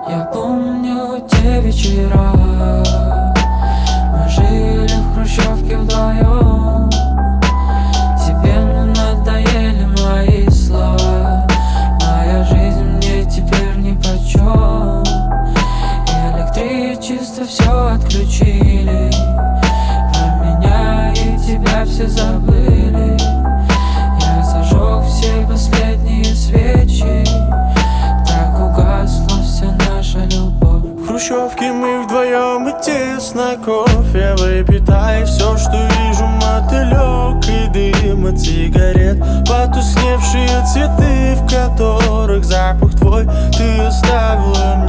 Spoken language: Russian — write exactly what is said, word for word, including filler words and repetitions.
Я помню те вечера, мы жили в хрущевке вдвоем. Тебе надоели мои слова, моя жизнь мне теперь нипочем. Электричество все отключили, про меня и тебя все забыли. Я зажег все последние свечи, так угасла вся наша любовь. В хрущевке мы вдвоем и тесно, кофе выпитай. Все, что вижу, мотылек и дым от сигарет. Потускневшие цветы, в которых запах твой. Ты оставила